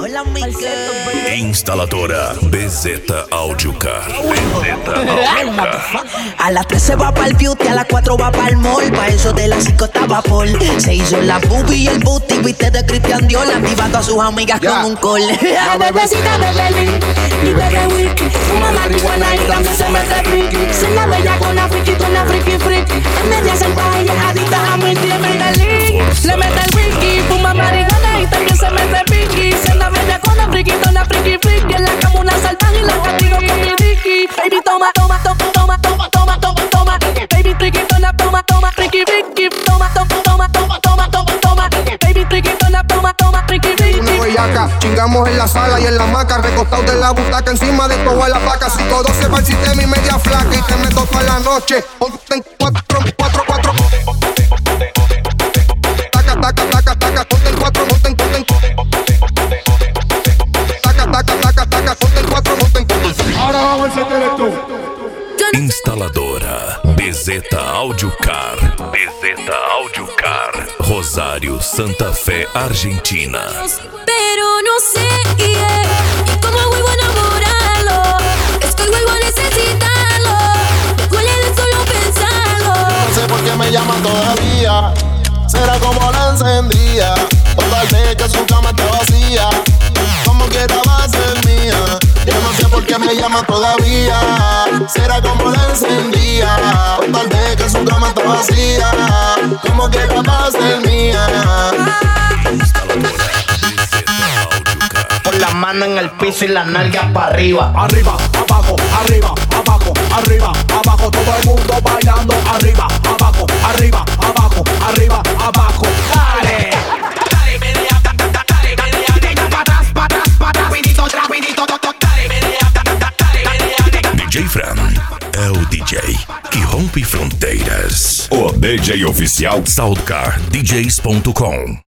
Hola, amiga. Instaladora BZ Audiocar. A las 3 se va pa'l beauty, a las 4 va pa'l mall. Pa' eso de las 5 estaba Paul. Se hizo la boobie y el booty, viste de Christian Dior, activando a sus amigas con un call. La bebecita de Belly y bebe wiki. Fuma marihuana y también se mete friki. Se la bella con la friki, friki. En media sentada y es adicta a mi tía. Le mete el wiki, fuma marihuana y también se mete friki. Se la bella con la friki, friki. En la cama una salvaje y la castigo con mi Ricky. Baby, toma. Baby, friki, toma, friki, friki. Toma. Baby, friki, toma, friki, friki. Una bellaca, chingamos en la sala y en la maca, recostados de la butaca, encima de toda la placa. 5-12 para el sistema y media flaca, y te meto toda la noche. Ponte en 4. Taca, ponte en 4, ponte en. Taca, ponte en 4, ponte en. Ahora vamos a encender esto. Instaladora BZ Audiocar. BZ Audiocar. Rosário, Santa Fé, Argentina. Pero no sé cómo vuelvo a enamorarlo. Es que vuelvo a necesitarlo. Me duele de solo pensarlo. No sé por qué me llama todavía. Será como la encendía. O tal vez que su cama está vacía. Como quiera va a ser mía. Yo no sé por qué me llama todavía. Será como la encendía. O tal vez que su cama está vacía. Como quiera va a ser mía. Con la mano en el piso y las nalgas para arriba. Arriba, abajo, arriba, abajo, arriba, abajo. Todo el mundo bailando. Arriba, abajo, arriba, abajo, arriba, abajo. Dale. DJ Fran é o DJ que rompe fronteiras. O DJ oficial SoundCardDJs.com.